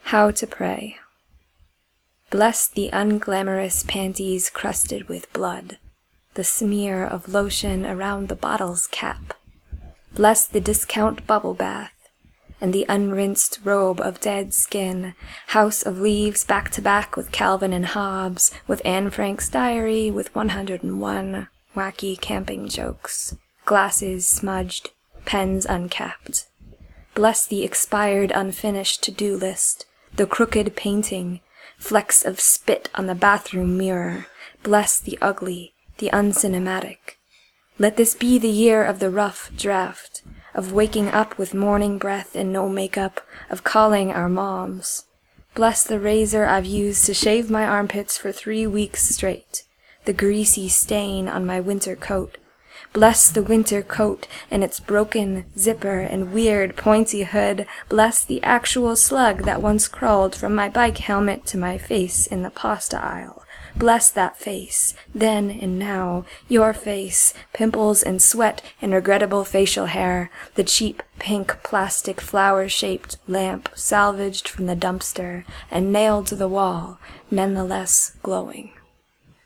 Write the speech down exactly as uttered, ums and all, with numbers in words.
How to Pray. Bless the unglamorous panties crusted with blood, the smear of lotion around the bottle's cap. Bless the discount bubble bath, and the unrinsed robe of dead skin, House of Leaves back to back with Calvin and Hobbes, with Anne Frank's diary, with one hundred and one wacky camping jokes, glasses smudged, pens uncapped. Bless the expired unfinished to-do list, the crooked painting, flecks of spit on the bathroom mirror. Bless the ugly, the uncinematic. Let this be the year of the rough draft, of waking up with morning breath and no makeup, of calling our moms. Bless the razor I've used to shave my armpits for three weeks straight, the greasy stain on my winter coat. Bless the winter coat and its broken zipper and weird pointy hood. Bless the actual slug that once crawled from my bike helmet to my face in the pasta aisle. Bless that face, then and now, your face, pimples and sweat and regrettable facial hair, the cheap pink plastic flower-shaped lamp salvaged from the dumpster and nailed to the wall, nonetheless glowing.